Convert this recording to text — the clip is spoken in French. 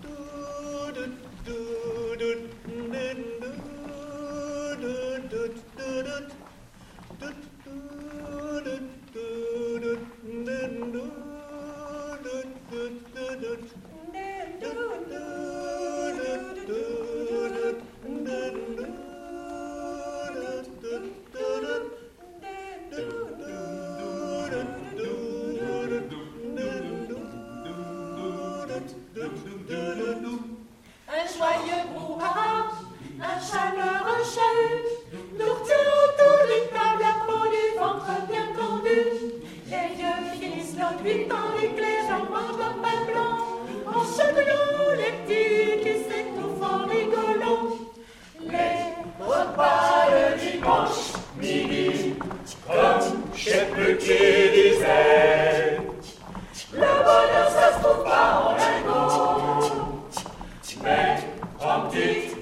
Un joyeux brouhaha, un chaleureux chahut, nous retient autour d'une table à peau du ventre bien tendu. Les vieux finissent leur nuit dans l'éclairant d'un pain blanc, en chatouillant les petits qui s'étouffent en rigolant. Les repas le dimanche midi, comme Chef Petit disait, le bonheur ça se trouve pas en lingots, mais en petite